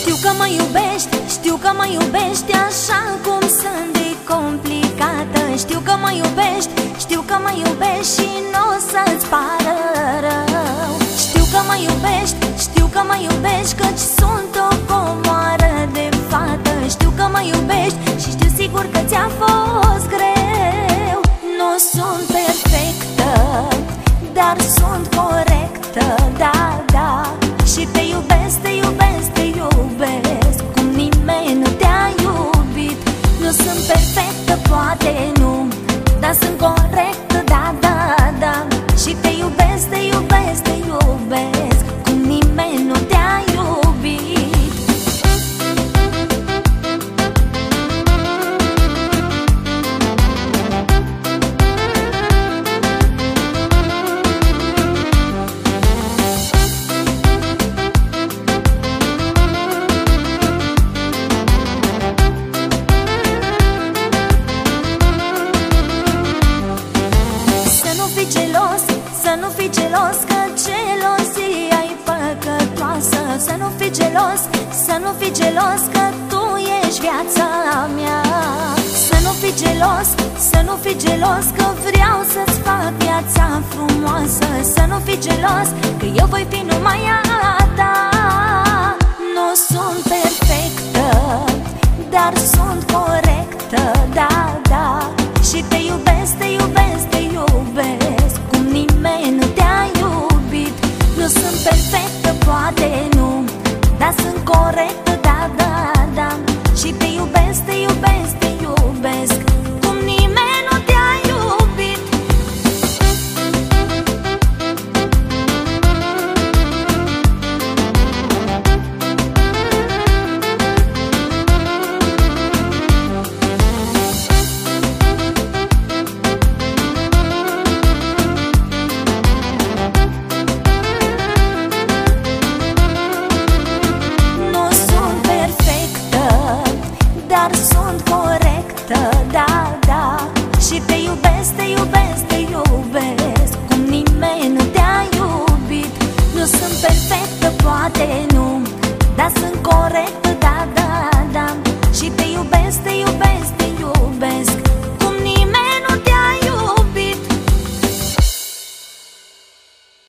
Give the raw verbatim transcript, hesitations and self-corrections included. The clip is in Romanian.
Știu că mă iubești, știu că mă iubești așa cum sunt de complicată. Știu că mă iubești, știu că mă iubești și n-o să-ți pară rău. Știu că mă iubești, știu că mă iubești, căci sunt o comoară de fată. Știu că mă iubești și știu sigur că ți-a fost greu. Nu sunt perfectă, dar sunt corectă, da, da. Și te iubesc, te iubesc, te iubesc cum nimeni nu te-a iubit. Nu sunt perfectă, poate nu, dar sunt corectă, da, da, da. Și te iubesc, te iubesc, te iubesc cum nimeni nu te-a iubit. Să nu fii gelos, că gelozia e păcătoasă. Să nu fii gelos, să nu fii gelos, că tu ești viața mea. Să nu fii gelos, să nu fii gelos, că vreau să-ți fac viața frumoasă. Să nu fii gelos, că eu voi fi numai a ta. Nu sunt perfectă, dar sunt corectă, da, da. Și te iubesc, te iubesc, te iubesc cum nimeni nu te-a iubit. Nu sunt perfectă, poate nu, dar sunt corectă, da, da, da. Și te iubesc, te iubesc, te iubesc cum nimeni nu te-a iubit. Dar sunt corectă, da, da. Și te iubesc, te iubesc, te iubesc cum nimeni nu te-a iubit. Nu sunt perfectă, poate nu, dar sunt